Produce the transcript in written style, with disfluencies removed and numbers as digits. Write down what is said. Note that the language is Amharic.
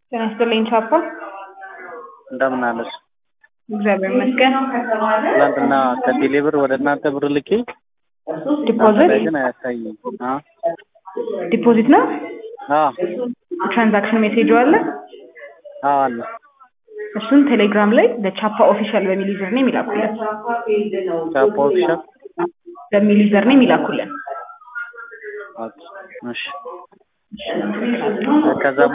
ተነስተልኝ ቻፓ እንደምን አለሽ? እግዚአብሔር ይመስገን። ትናንትና ከቴሌብር ወደ እናንተ ብር ልኬ ዲፖዚት ግን አያሳይም። ዲፖዚት ነው። ትራንዛክሽን ሜሴጅ አለ። አለ። እሱን ቴሌግራም ላይ ለቻፓ ኦፊሻል በሚል ዩዘር ኔም ይላኩልን። ቻፓ ኦፊሻል በሚል ዩዘር ኔም ይላኩልን። እሺ ከዛ